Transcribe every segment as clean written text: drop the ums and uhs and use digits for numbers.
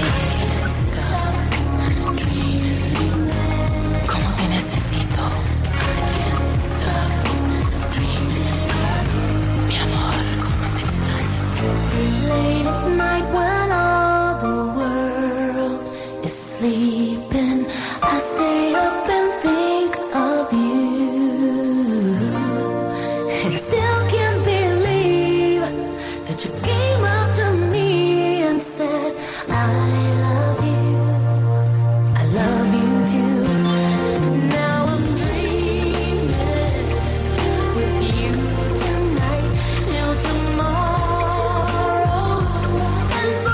With you tonight till tomorrow, and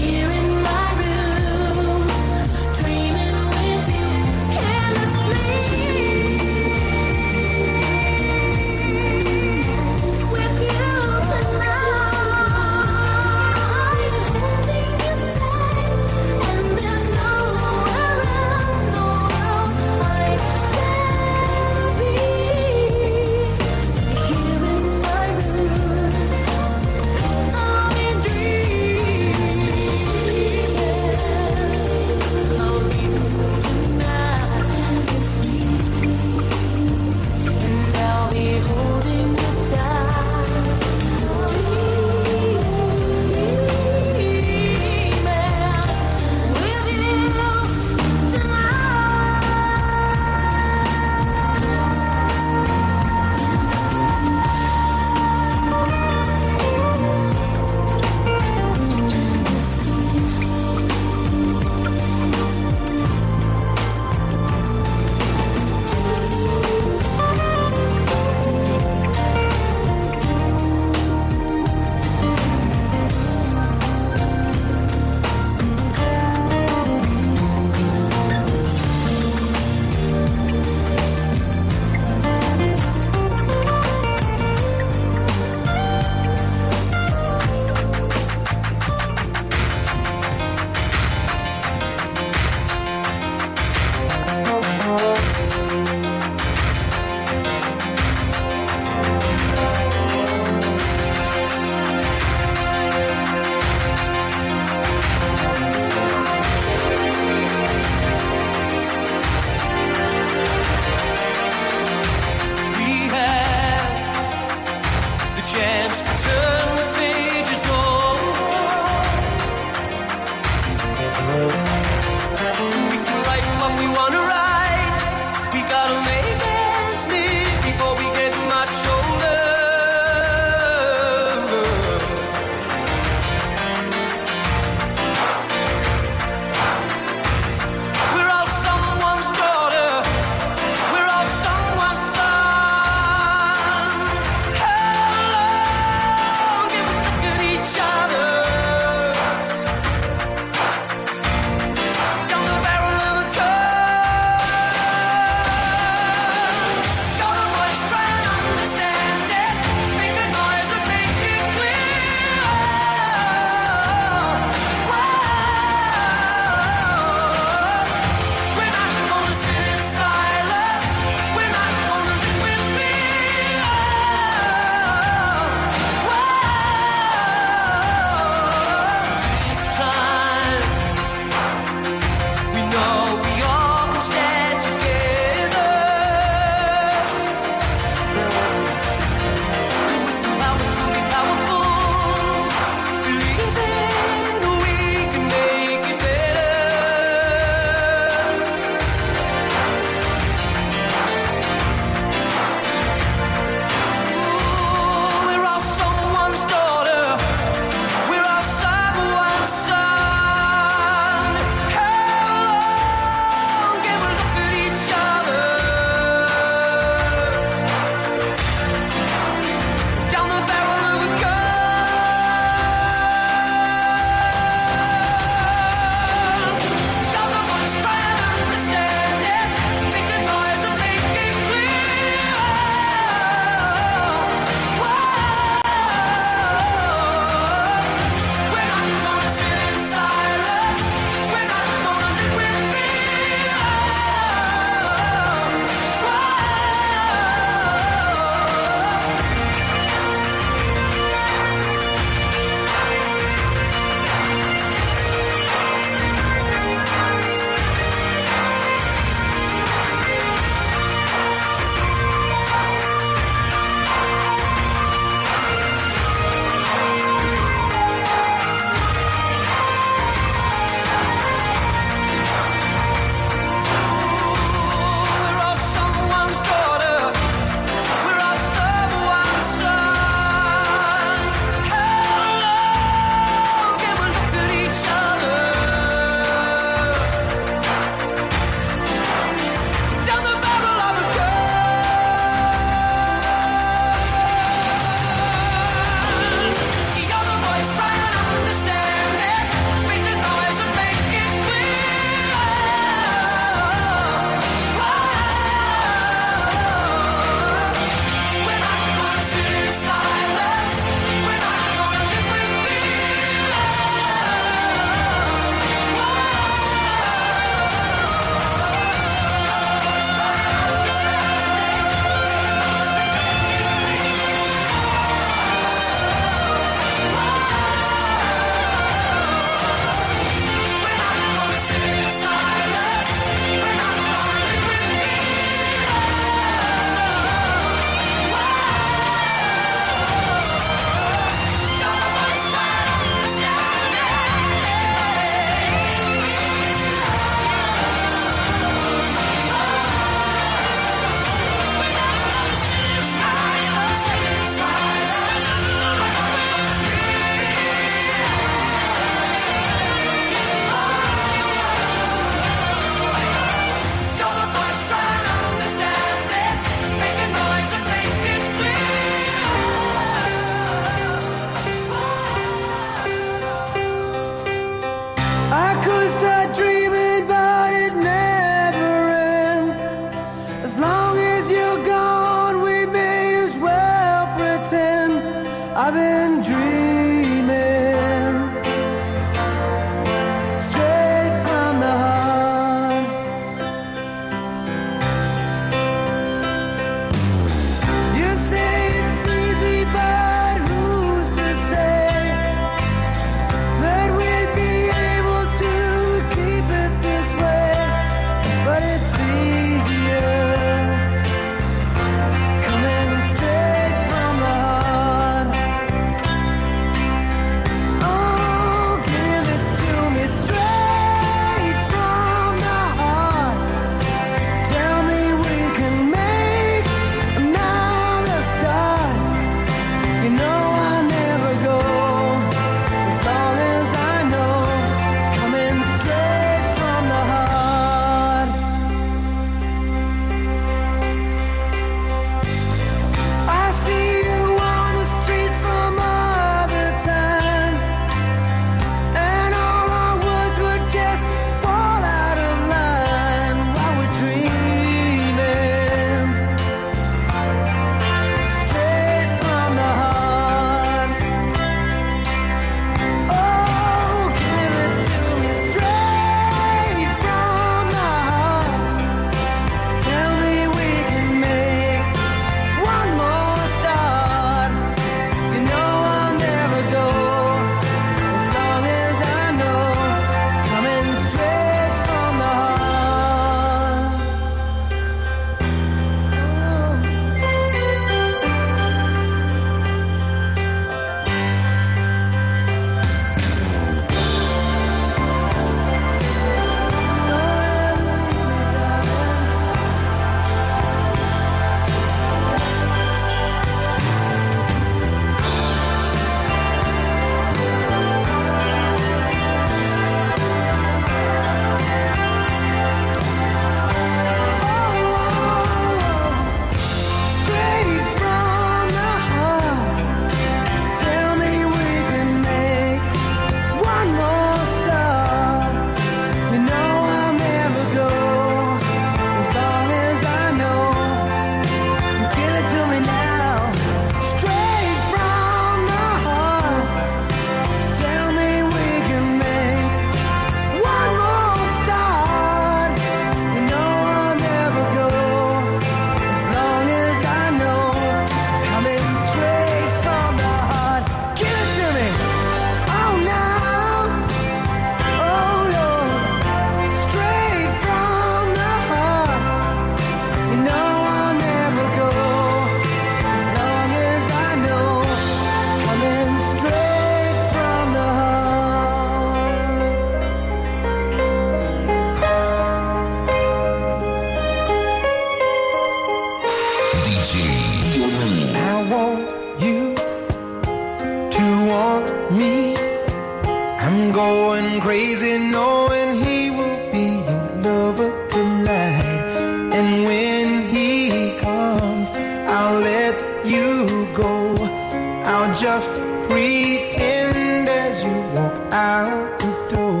I want you to want me. I'm going crazy knowing he will be your lover tonight. And when he comes, I'll let you go. I'll just pretend as you walk out the door.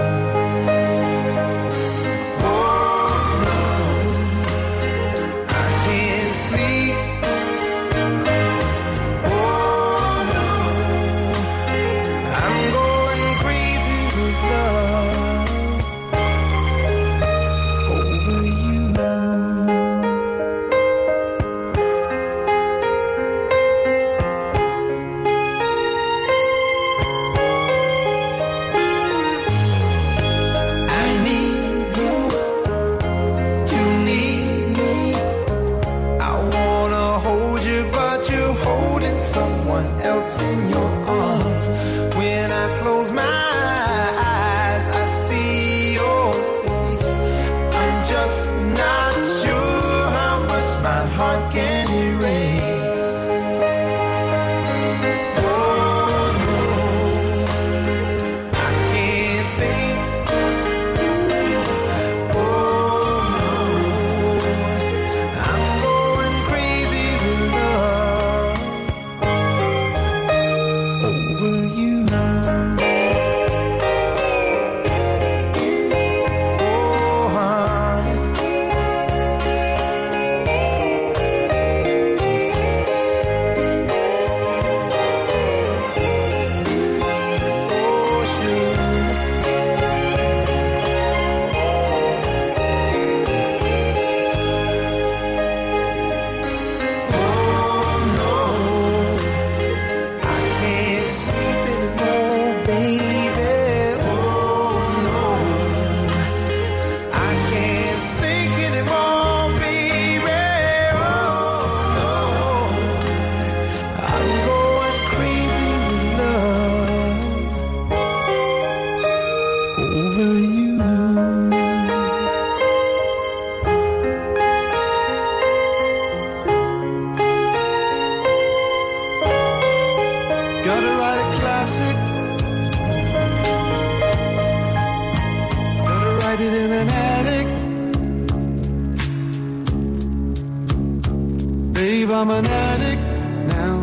I'm an addict now,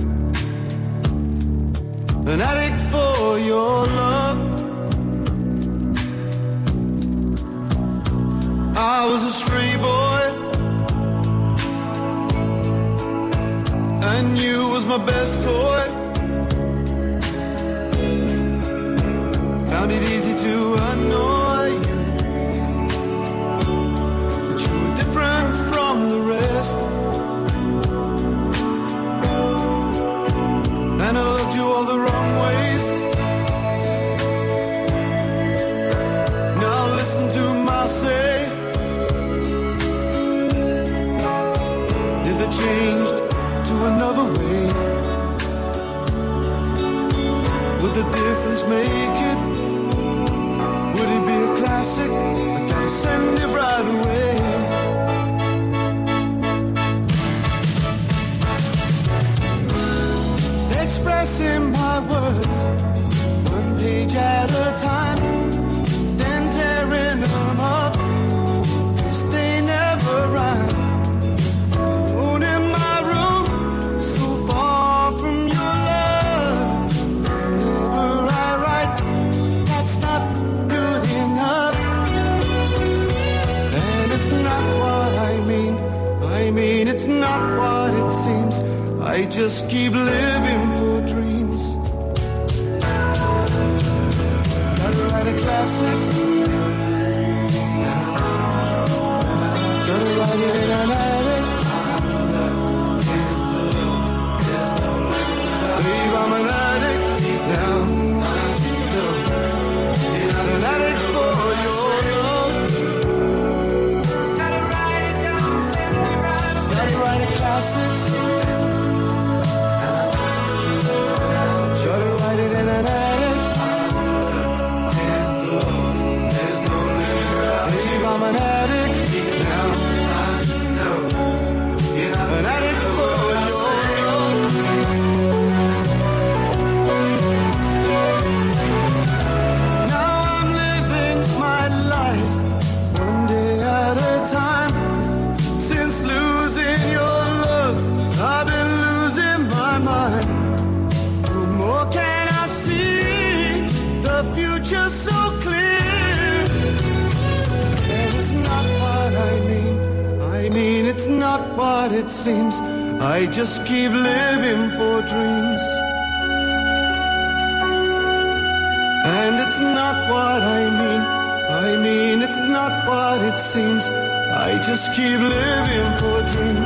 an addict for your love. I was a stray boy, and you was my best toy. Found it easy to annoy you, but you were different from the rest. And I loved you all the wrong ways. Now listen to my say. If it changed to another way, would the difference make it? Would it be a classic? I gotta send it right away. Expressing my words, one page at a time, then tearing them up, 'cause they never rhyme. Alone in my room, so far from your love. Whenever I write, that's not good enough. And it's not what I mean it's not what it seems. I just keep living for dreams. Gotta write a classic. Gotta write it in an attic. Babe, I'm an addict now. An addict for your love. Gotta write it down, send it right away. Gotta write a classic. I'm an addict now. mean it's not what it seems. I just keep living for dreams. And it's not what I mean it's not what it seems. I just keep living for dreams.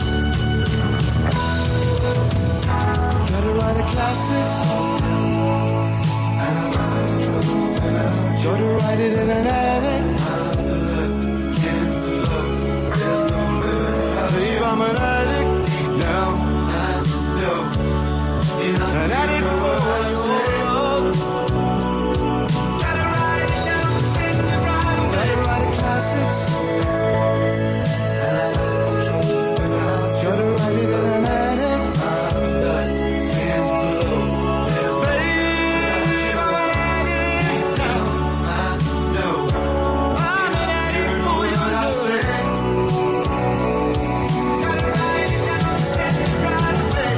Gotta write a classic song, and I'm out of control. Gotta write it in an attic. My blood can't flow. There's no living without you. Babe, I'm an addict. Deep down, I know. An addict for your love. Gotta write it down, sing it right away. Gotta write a classic song, and I'm out of control without you. Gotta write it in an attic. My blood can't flow. There's babe, I'm an addict now. I know. I'm an addict for your love. Gotta write it down, sing it right away.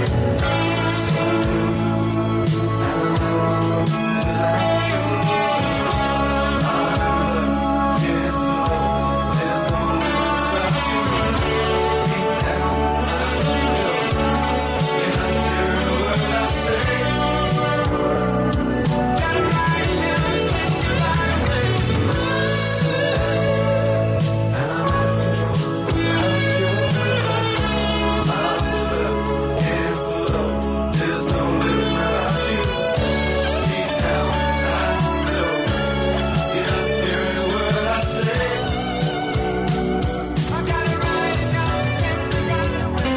And I'm out of control without you. My blood can't flow. There's no living without you. Deep down, I know. You're not hearing a word I say. Gotta write it down, sing it right away. And I'm out of control without you. My blood can't flow. There's no living without you. Deep down, I know. You're not hearing a word I say. I gotta write it down, sing it right away.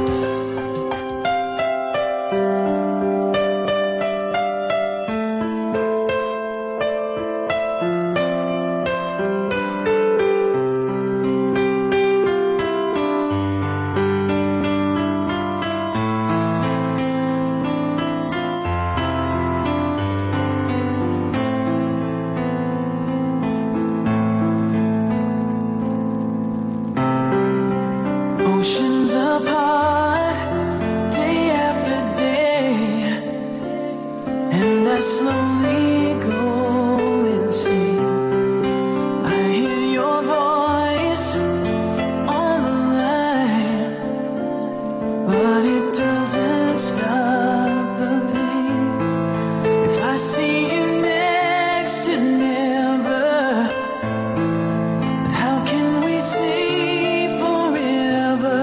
Oceans apart, day after day, and I slowly go insane. I hear your voice on the line, but it doesn't stop the pain. If I see you next to never, but how can we say forever?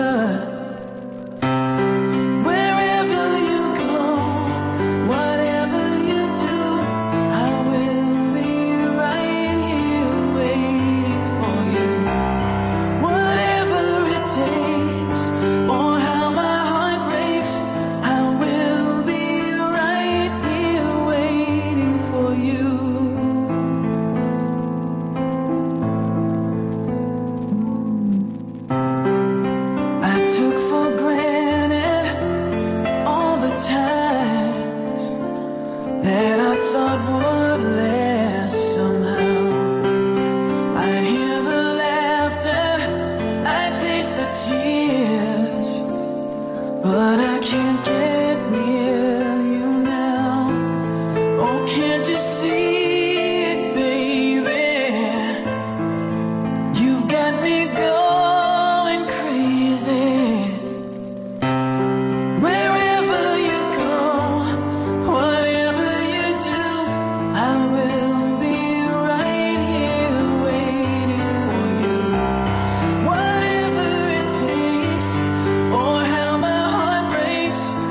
Wherever you go, whatever you do, I will be right here waiting for you. Whatever it takes, or how my heart breaks, I will be right here waiting for you. I took for granted all the times that I thought would last somehow. I hear the laughter, I taste the tears, but I can't get near you now. Oh, can't you see it, baby? You've got me going crazy. Wherever you go, whatever you do, I will be right here waiting for you. Whatever it takes, or how my heart breaks,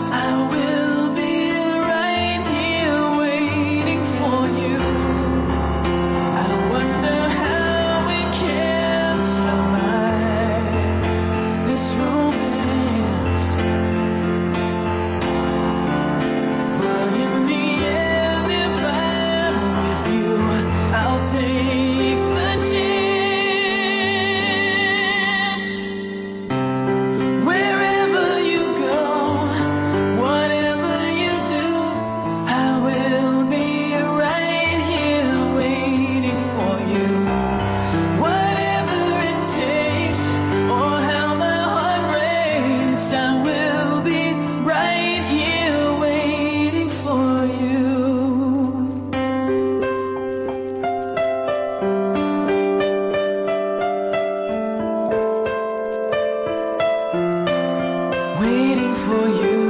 for you.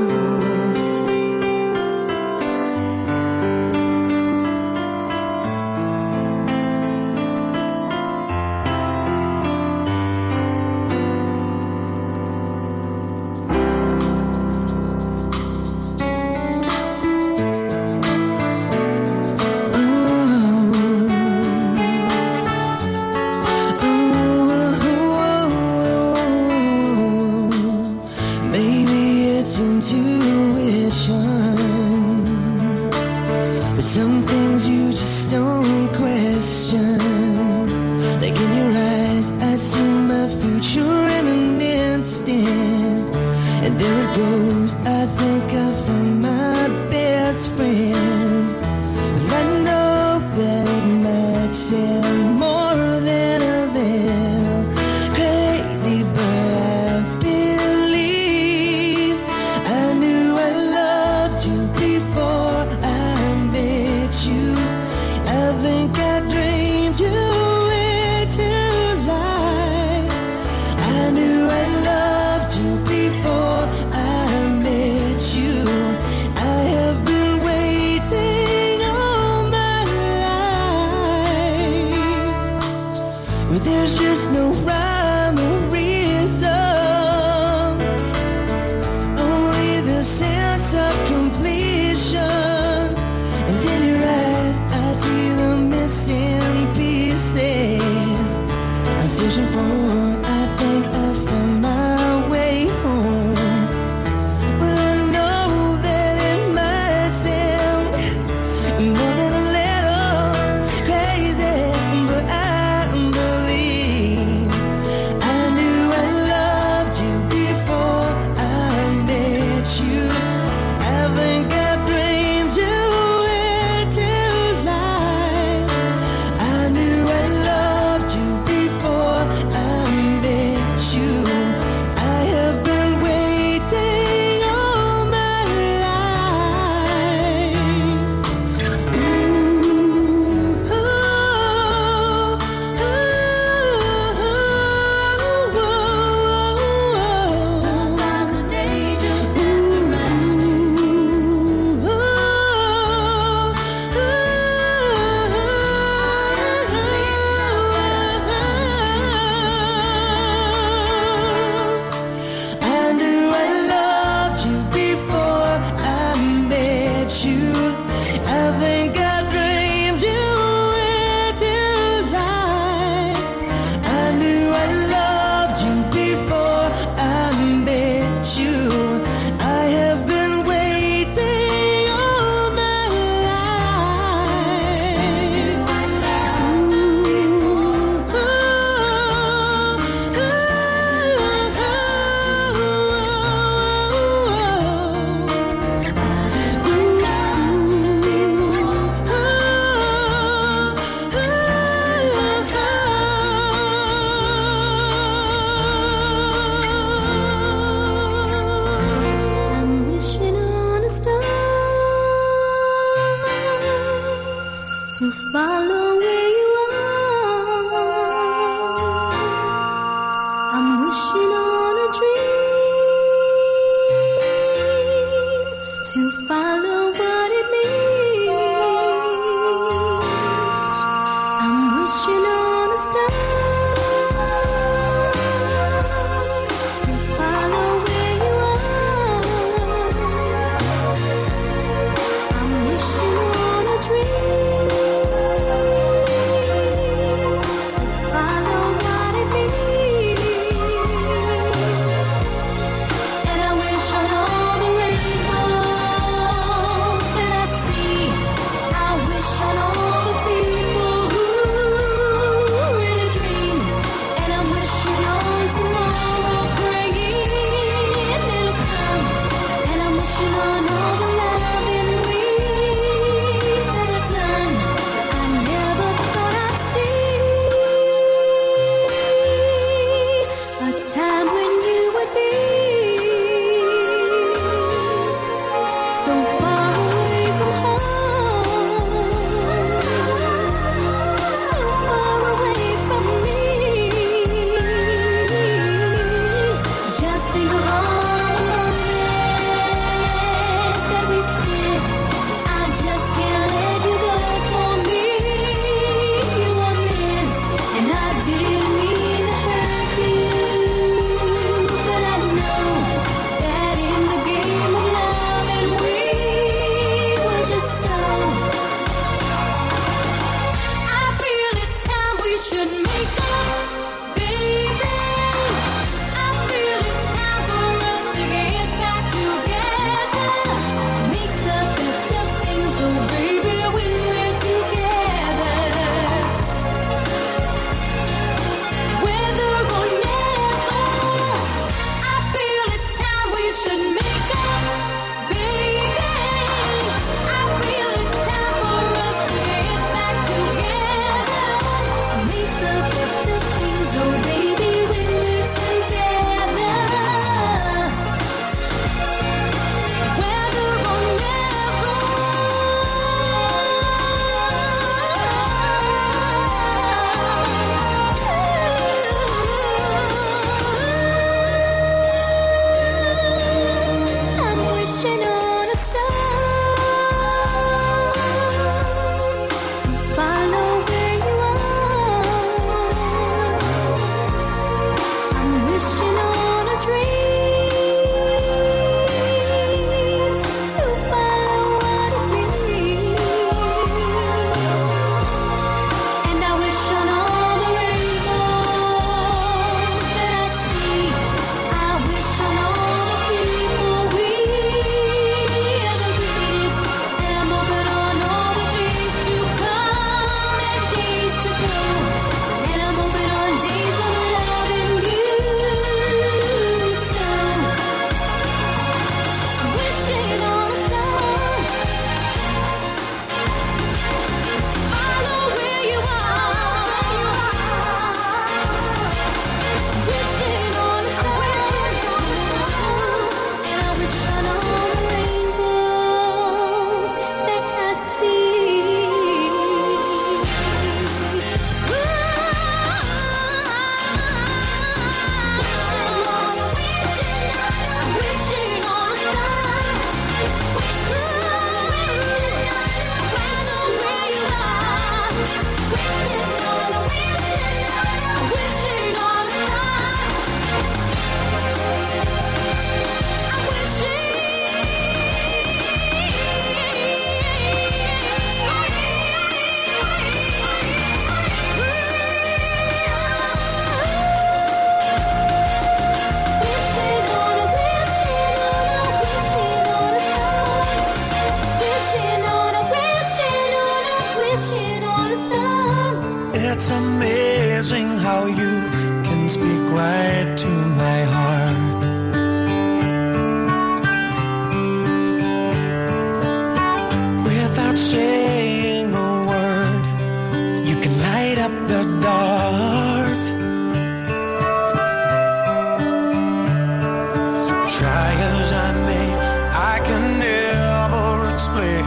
Try as I may, I can never explain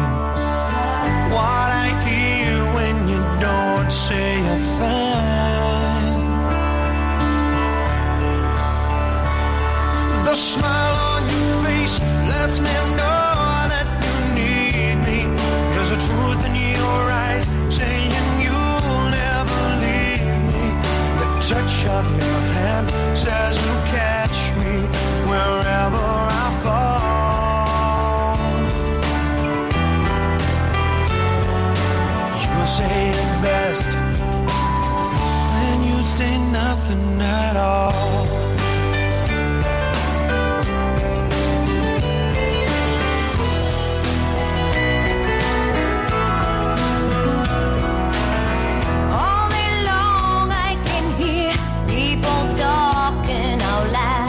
what I hear when you don't say a thing. The smile on your face lets me know that you need me. There's a truth in your eyes saying you'll never leave me. The touch of your hand says you'll catch me wherever I fall. You say it best when you say nothing at all. All day long I can hear people talking out loud.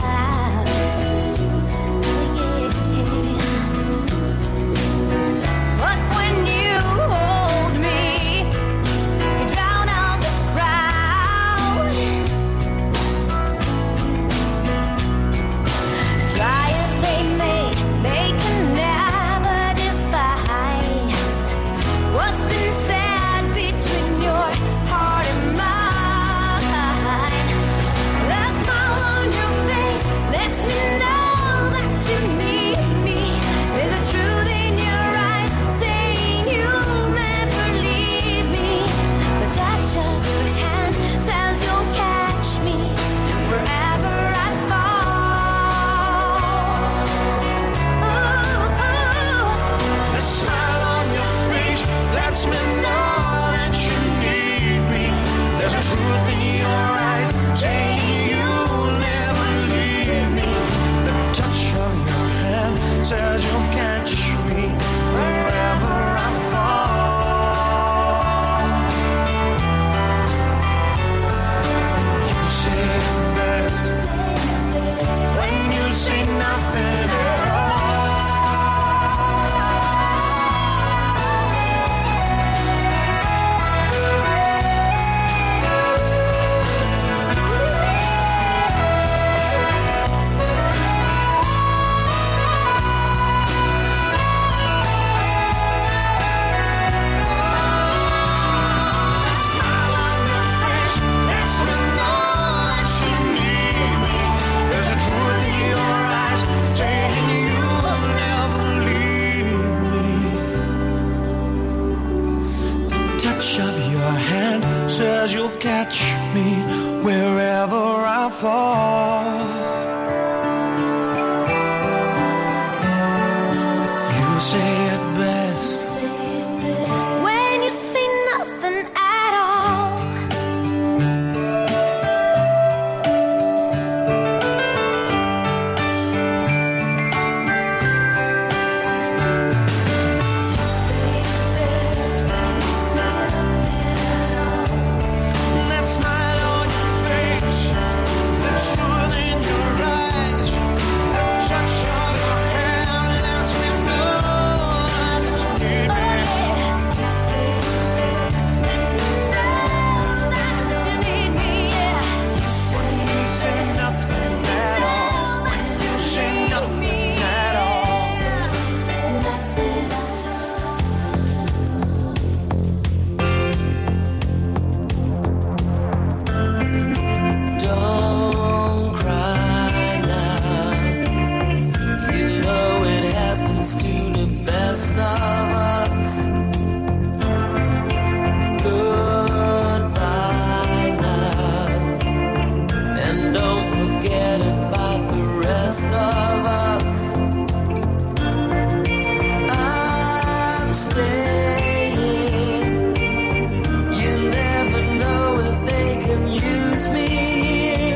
But when you hold me, you drown out the crowd. Try as they may, they can never define what's been said between your heart and mine. The smile on your face lets me know that you need me. There's a truth in your eyes saying you'll never leave me. The touch of your hand says you'll catch me wherever I fall. The smile on your face lets me know that you need me. There's a truth in your eyes saying you'll never leave me. The touch of your hand says you'll catch me wherever I fall. You say it best when you say nothing at all. Of your hand says you'll catch me wherever I fall. You say it best when you say nothing at all. that smile on your face, the truth in your eyes, the touch of your hand lets me know that you need me. When you say nothing at all, when you say nothing at all. Don't cry now. You know it happens to the best of us. Goodbye now. And don't forget about the rest of us. I'm staying. You never know if they can use me.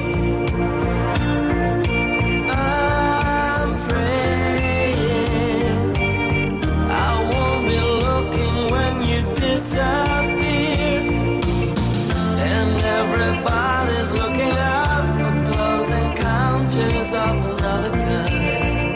I'm praying I won't be looking when you disappear. And everybody's looking out for close encounters of another kind.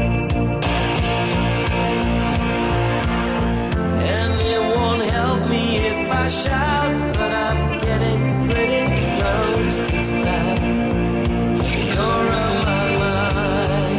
And it won't help me if I shout, but I'm getting pretty close this time. You're on my mind.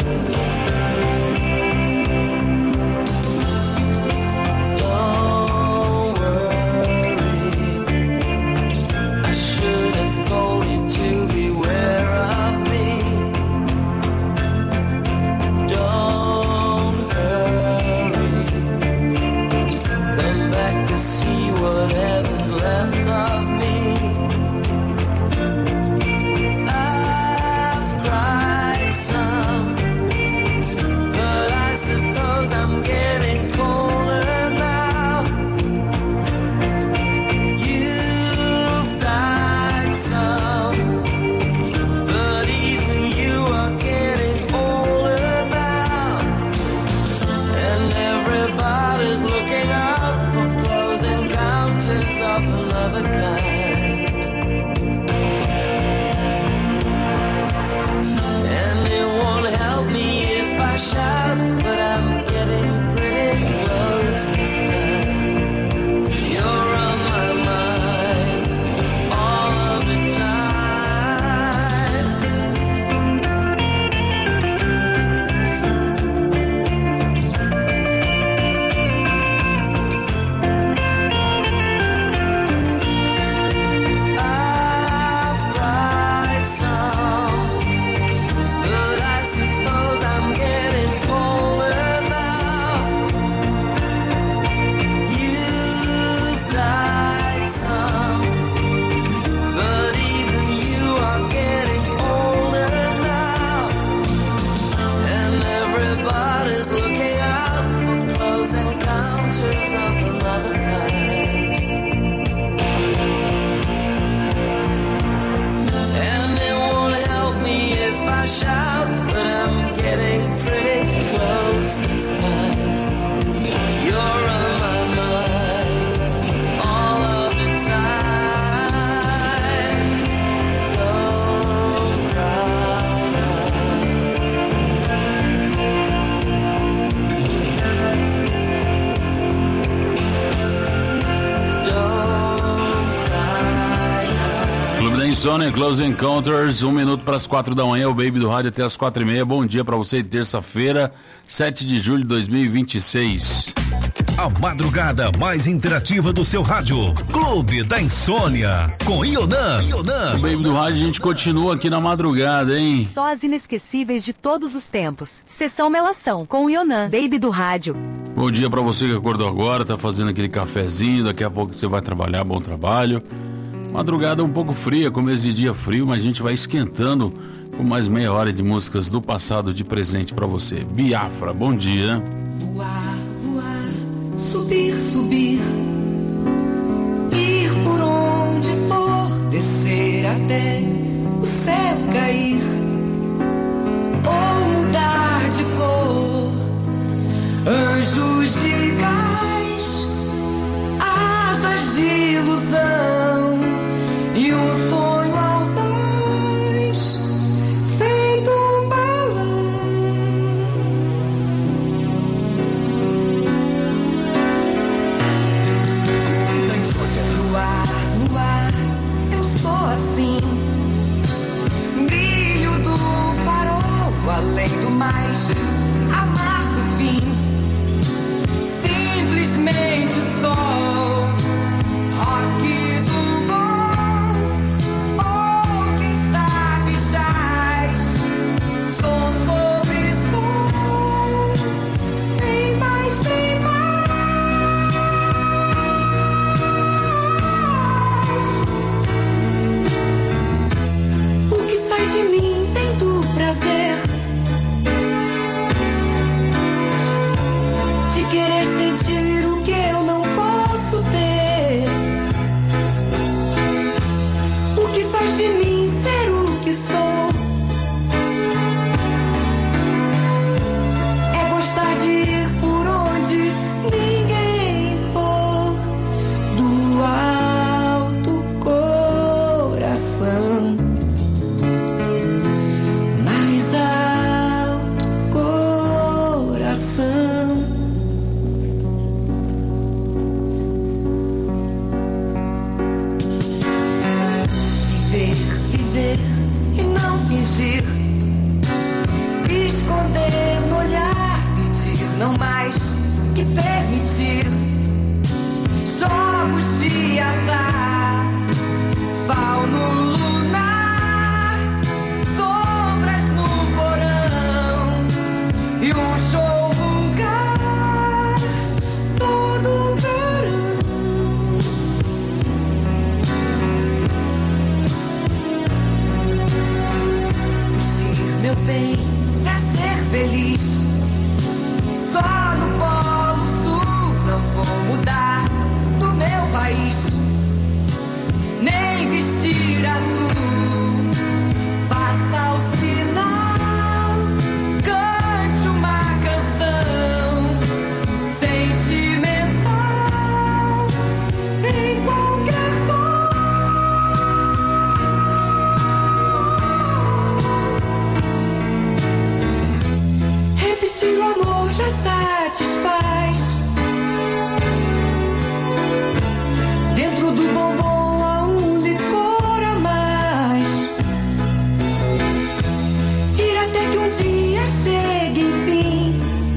Insônia, Close Encounters, 1 minuto para as 4 da manhã, o Baby do Rádio até as 4h30. Bom dia para você, terça-feira, 7 de julho de 2026. A madrugada mais interativa do seu rádio, Clube da Insônia, com Ionan. O Baby do Rádio, a gente continua aqui na madrugada, hein? Só as inesquecíveis de todos os tempos. Sessão Melação, com o Ionan, Baby do Rádio. Bom dia para você que acordou agora, tá fazendo aquele cafezinho, daqui a pouco você vai trabalhar, bom trabalho. Madrugada um pouco fria, começo de dia frio, mas a gente vai esquentando com mais meia hora de músicas do passado de presente para você. Biafra, bom dia. Voar, voar, subir, subir, ir por onde for, descer até o céu cair, ou mudar de cor, anjos de gás, asas de ilusão e um sonho audaz, feito um balão. No ar, eu sou assim, brilho do farol, além do mais, amargo fim, simplesmente o sol, rock do bom, ou quem sabe jazz, som sobre som, bem mais, bem mais. O que sai de mim vem do prazer de querer sentir o que eu não posso ter. O que faz de mim ser o que sou é gostar de ir por onde ninguém for, do alto coração, mais alto coração. Viver, viver e não fingir, esconder no olhar, pedir não mais que permitir, jogos de azar, fauno lunar, sombras no porão e um show vulgar todo verão. Fugir, meu bem, pra ser feliz, só no Polo Sul não vou mudar do meu país, nem vestir azul. Faça o sinal, cante uma canção sentimental em qualquer tom. Repetir o amor já satisfaz. Dentro do bombom há um licor a mais. Ir até que um dia chegue, enfim,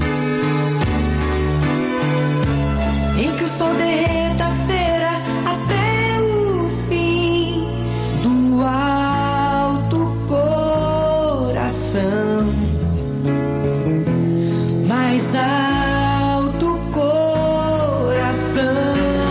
em que o sol derreta a cera até o fim, do alto coração, mais alto coração.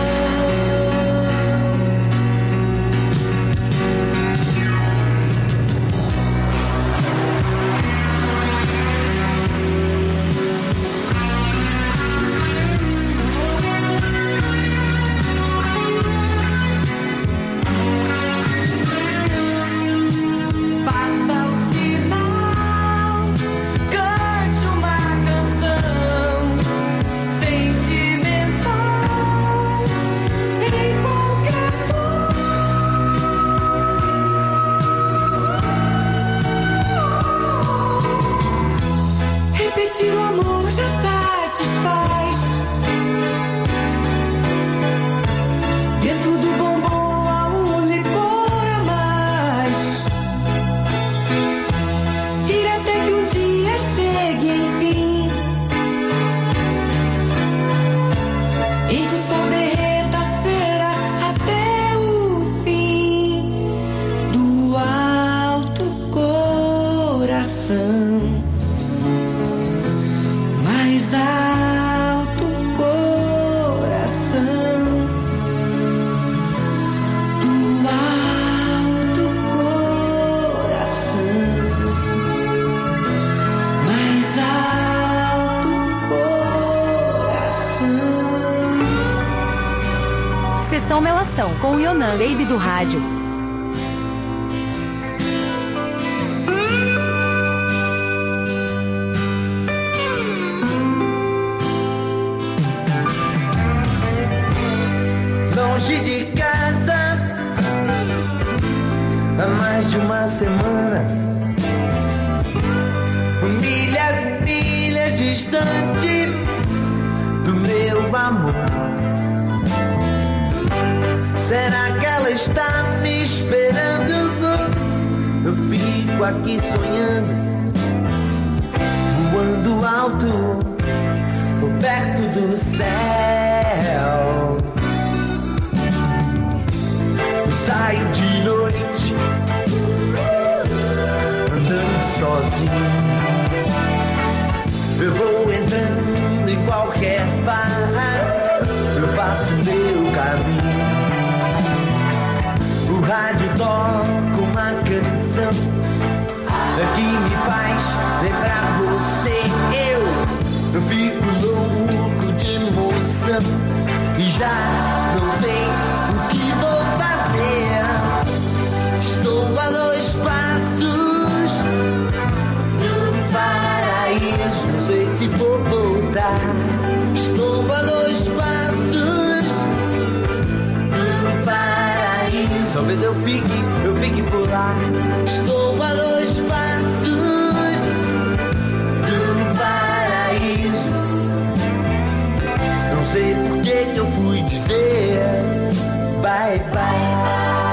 Faça o sinal, cante uma canção sentimental em qualquer tom. Repetir o amor já satisfaz. Dentro do bombom há um licor a mais. Sessão Melação com o Ionan, Baby do Rádio. Longe de casa há mais de uma semana, milhas e milhas distante do meu amor. Será que ela está me esperando? Eu fico aqui sonhando, voando alto, perto do céu. Saio de noite, andando sozinho. Eu vou entrando em qualquer bar, eu faço meu caminho. O rádio toca uma canção que me faz lembrar você. Eu fico louco de emoção e já não sei o que vou fazer. Estou a 2 passos do paraíso, não sei se vou voltar. Estou a 2 passos do paraíso, talvez eu fique por lá. Estou a 2 passos do paraíso, não sei por que eu fui dizer bye bye.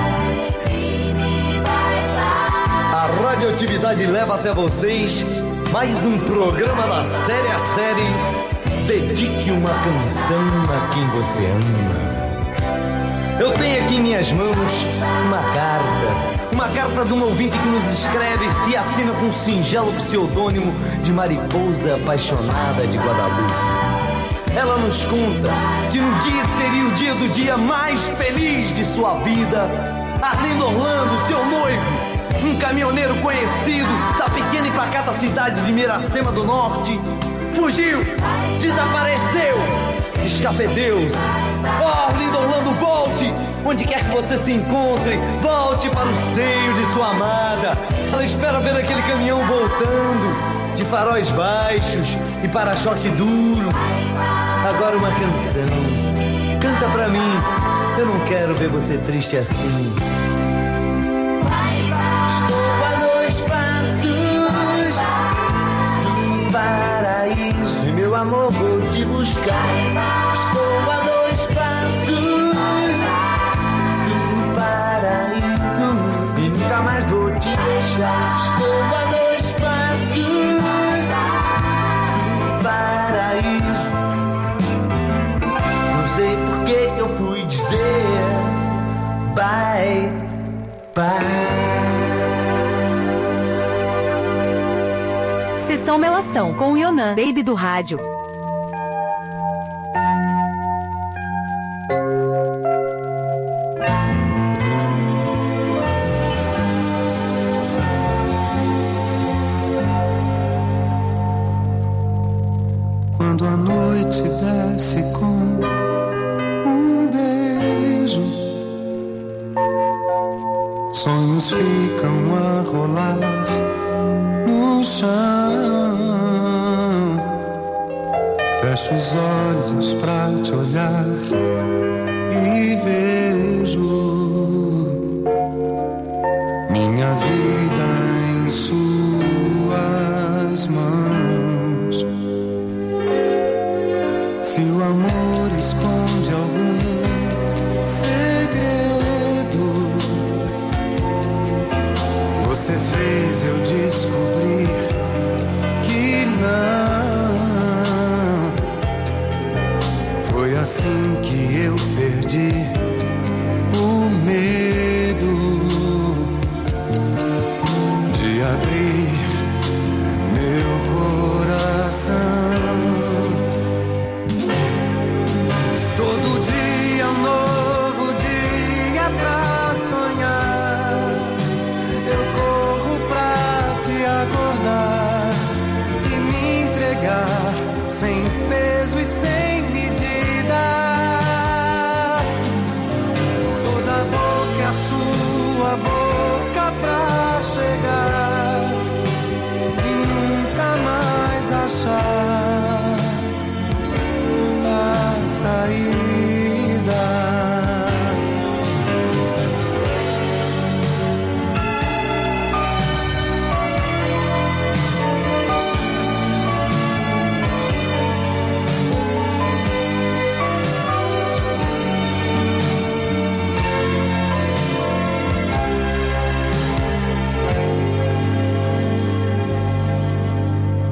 A radioatividade leva até vocês mais um programa da série a série. Dedique uma canção a quem você ama. Eu tenho aqui em minhas mãos uma carta de um ouvinte que nos escreve e assina com um singelo pseudônimo de Mariposa Apaixonada de Guadalupe. Ela nos conta que no dia que seria o dia mais feliz de sua vida, Arlindo Orlando, seu noivo, um caminhoneiro conhecido da pequena e pacata cidade de Miracema do Norte, fugiu, desapareceu, escafedeu-se. Oh, Arlindo Orlando, volte! Onde quer que você se encontre, volte para o seio de sua amada. Ela espera ver aquele caminhão voltando, de faróis baixos e para-choque duro. Agora uma canção, canta pra mim, eu não quero ver você triste assim. Estou a 2 passos do paraíso e meu amor vou te buscar. Estou a 2 passos do paraíso e nunca mais vou te deixar. Estou a 2 passos do paraíso, não sei por que eu fui dizer bye bye. Sessão Melação com o Ionan, Baby do Rádio. Quando a noite desce com um beijo, sonhos ficam a rolar no chão. Fecho os olhos pra te olhar e vejo minha vida em suas mãos. Se o amor esconde algum segredo, você fez eu descobrir que não. Foi assim que eu perdi o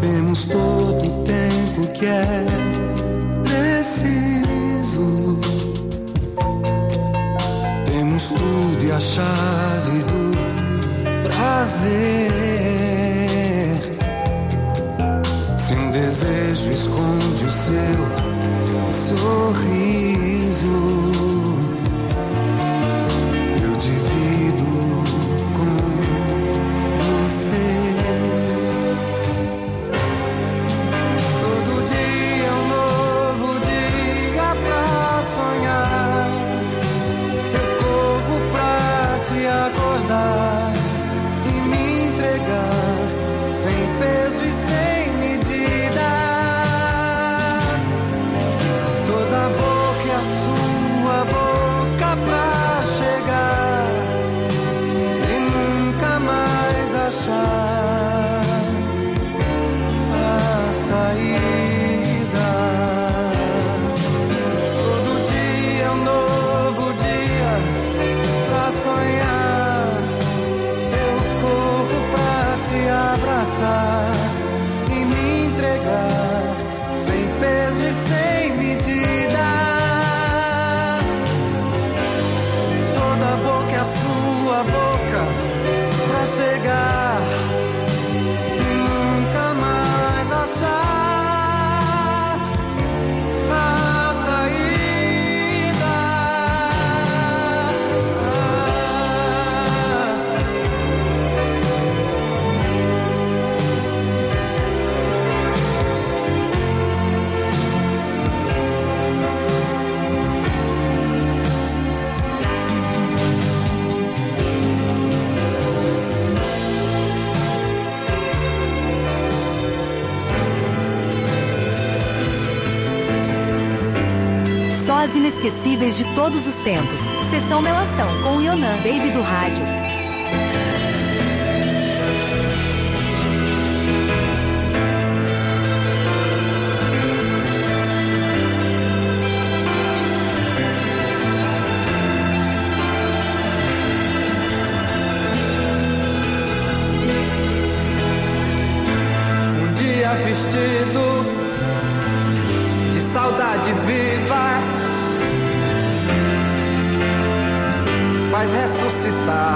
Temos todo o tempo que é preciso. Temos tudo e a chave do prazer. Se um desejo esconde o seu sorriso, eu divido com você. Todo dia é um novo dia pra sonhar. Eu corro pra te acordar e me entregar sem peso e sem medida. Toda boca é a sua boca pra chegar e nunca mais achar a saída. Todo dia é um novo dia pra sonhar. Eu corro pra te abraçar e me entregar sem peso e sem medida. Toda boca é a sua boca pra chegar e nunca mais achar a saída. Só as inesquecíveis de todos os tempos. Sessão Melação com o Yonan, Baby do Rádio. Um dia vestido de saudade viva, faz ressuscitar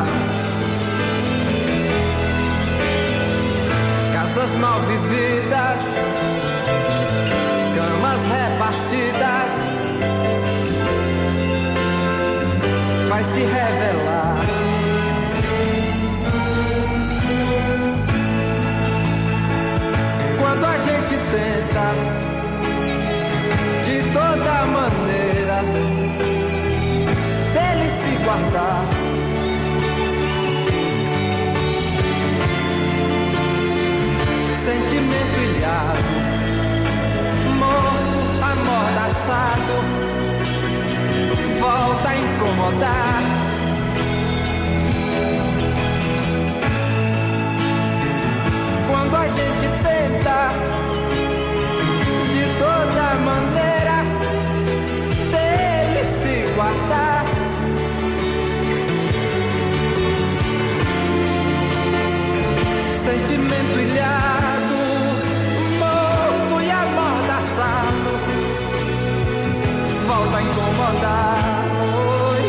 casas mal vividas, camas repartidas, faz se revelar quando a gente tenta de toda maneira dele se guardar. Sentimento ilhado, morto, amordaçado, volta a incomodar. Quando a gente tenta de toda maneira dele se guardar. Sentimento ilhado, morto e amordaçado, volta a incomodar. Oi.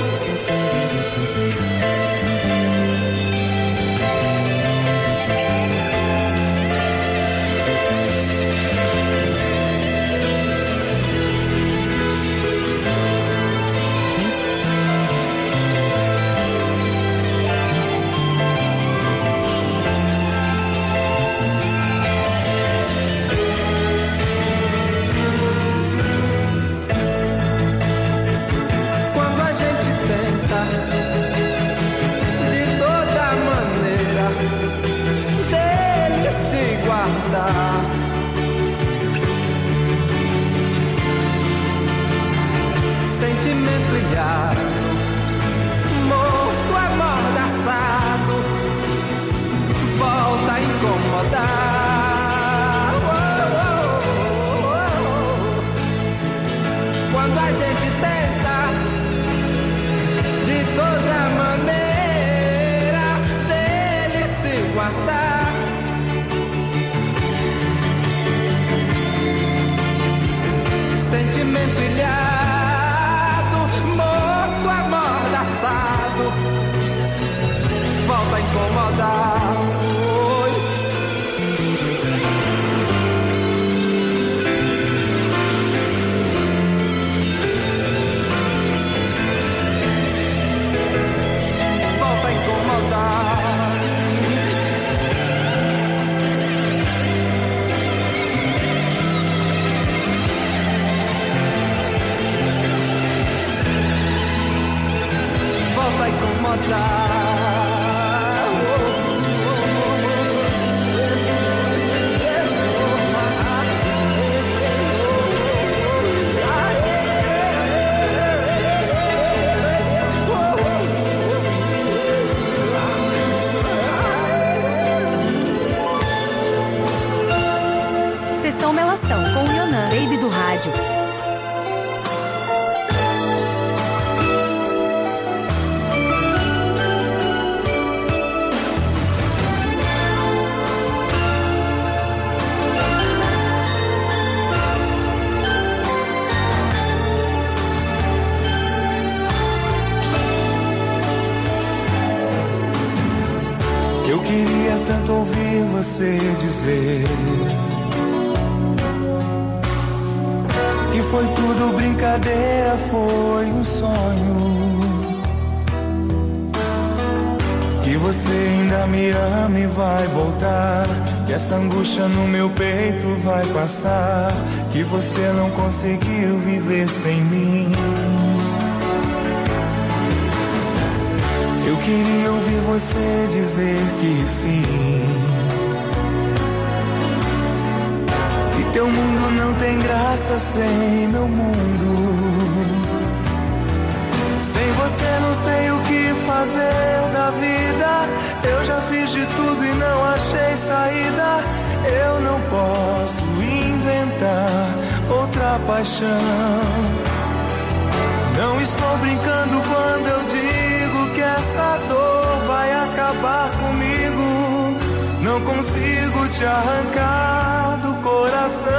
pilhado, morto, amordaçado, volta a incomodar. Volta a incomodar. Vai incomodar. Sessão Melação com o Ionan, Baby do Rádio. Eu queria tanto ouvir você dizer que foi tudo brincadeira, foi um sonho, que você ainda me ama e vai voltar, que essa angústia no meu peito vai passar, que você não conseguiu viver sem mim. Eu queria ouvir você dizer que sim, que teu mundo não tem graça sem meu mundo. Sem você não sei o que fazer da vida, eu já fiz de tudo e não achei saída. Eu não posso inventar outra paixão. Não estou brincando quando eu digo que essa dor vai acabar comigo. Não consigo te arrancar do coração.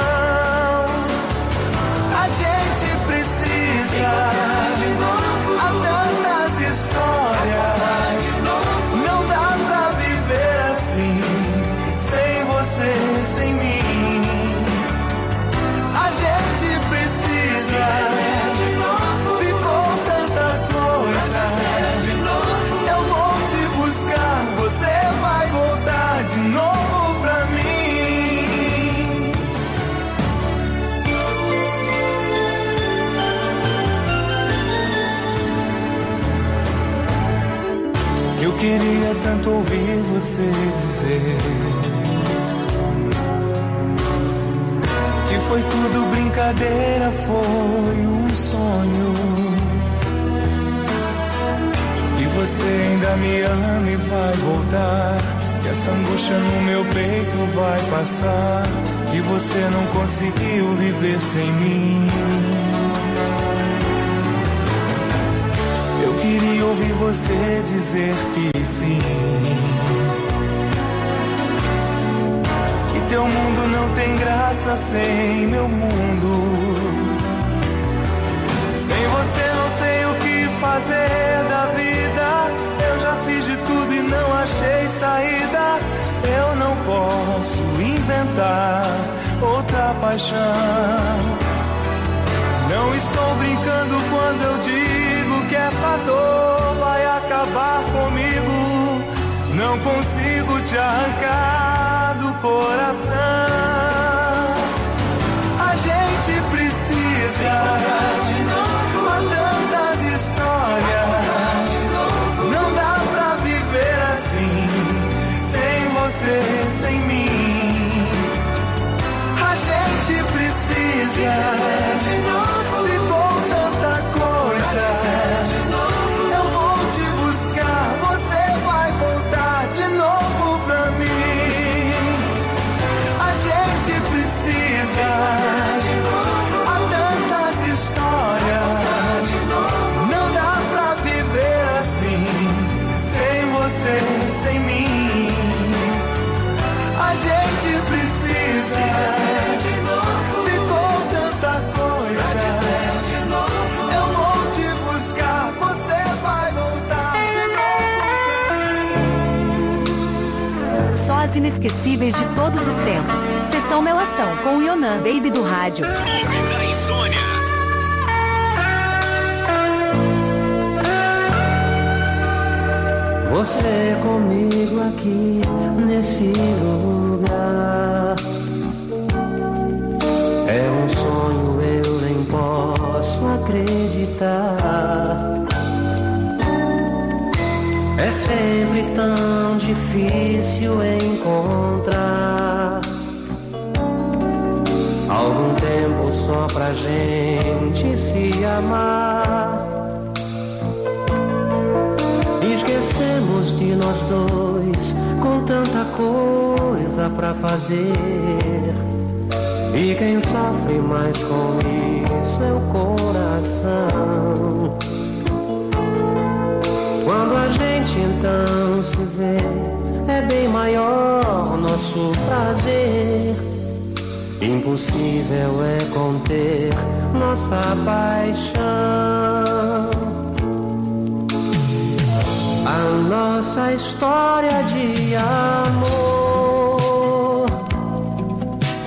A gente precisa de novo. Há tantas histórias. Não dá pra viver assim, sem você, sem mim. A gente precisa. De novo pra mim. Eu queria tanto ouvir você dizer que foi tudo brincadeira, foi um sonho, que você ainda me ama e vai voltar, que essa angústia no meu peito vai passar, que você não conseguiu viver sem mim. Eu queria ouvir você dizer que sim, que teu mundo não tem graça sem meu mundo. Sem você não sei o que fazer da vida, eu já fiz de tudo e não achei saída. Eu não posso inventar outra paixão. Não estou brincando quando eu digo que essa dor vai acabar comigo. Não consigo te arrancar do coração. A gente precisa de novo. Há tantas histórias. Não dá pra viver assim, sem você, sem mim. A gente precisa de novo. Ficou tanta coisa. Eu vou te buscar, você vai voltar de novo pra mim. A gente inesquecíveis de todos os tempos. Sessão Melação com o Yonan, Baby do Rádio. Clube da Insônia. Você comigo aqui nesse lugar é um sonho, eu nem posso acreditar. É sempre tão difícil encontrar algum tempo só pra gente se amar. Esquecemos de nós dois com tanta coisa pra fazer. E quem sofre mais com isso é o coração. Quando a gente então se vê, é bem maior nosso prazer. Impossível é conter nossa paixão. A nossa história de amor